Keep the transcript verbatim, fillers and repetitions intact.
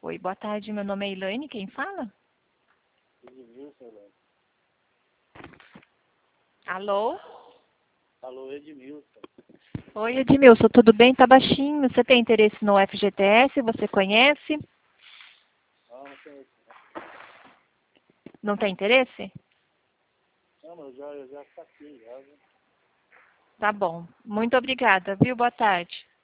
Oi, boa tarde, meu nome é Elaine, quem fala? Edmilson, Elaine. Alô? Alô, Edmilson. Oi, Edmilson, tudo bem? Tá baixinho. Você tem interesse no F G T S? Você conhece? Não, não conheço. Não tem interesse? Não, mas eu já, eu já saquei, já. Tá bom. Muito obrigada, viu? Boa tarde.